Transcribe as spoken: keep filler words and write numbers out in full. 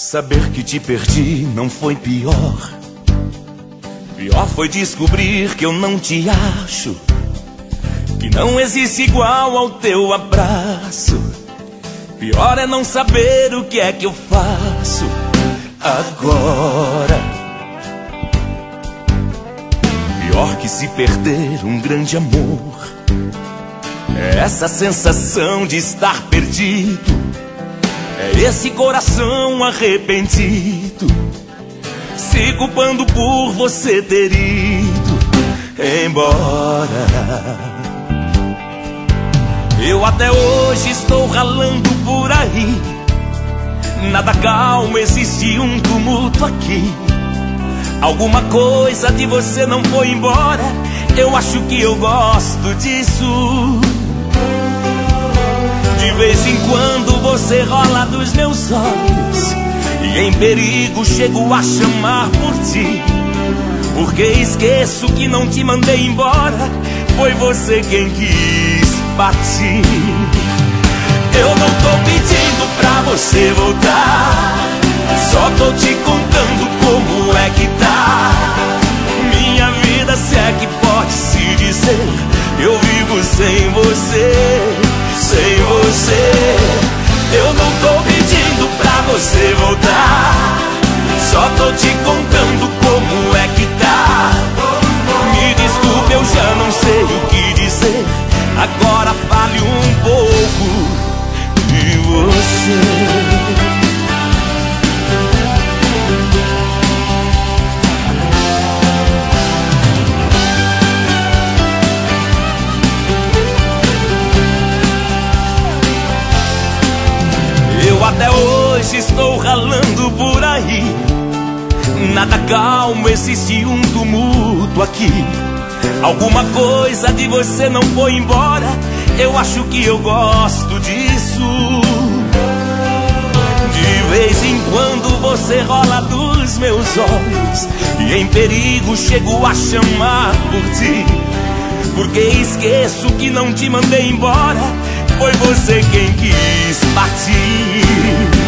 Saber que te perdi não foi pior. Pior foi descobrir que eu não te acho, que não existe igual ao teu abraço. Pior é não saber o que é que eu faço agora. Pior que se perder um grande amor é essa sensação de estar perdido, é esse coração arrependido, se culpando por você ter ido embora. Eu até hoje estou ralando por aí, nada calmo, existe um tumulto aqui. Alguma coisa de você não foi embora, eu acho que eu gosto disso. De vez em quando você rola dos meus olhos, e em perigo chego a chamar por ti, porque esqueço que não te mandei embora, foi você quem quis partir. Eu não tô pedindo pra você voltar, só tô te contando como é que tá minha vida, se é que pode se dizer. Eu vivo sem você, sem você. Eu não tô pedindo pra você voltar, só tô te contando como é que tá. Me desculpe, eu já não sei o que dizer, agora fale um pouco de você. Eu até hoje estou ralando por aí, nada calmo, existe um tumulto aqui. Alguma coisa de você não foi embora, eu acho que eu gosto disso. De vez em quando você rola dos meus olhos, e em perigo chego a chamar por ti, porque esqueço que não te mandei embora, foi você quem quis partir.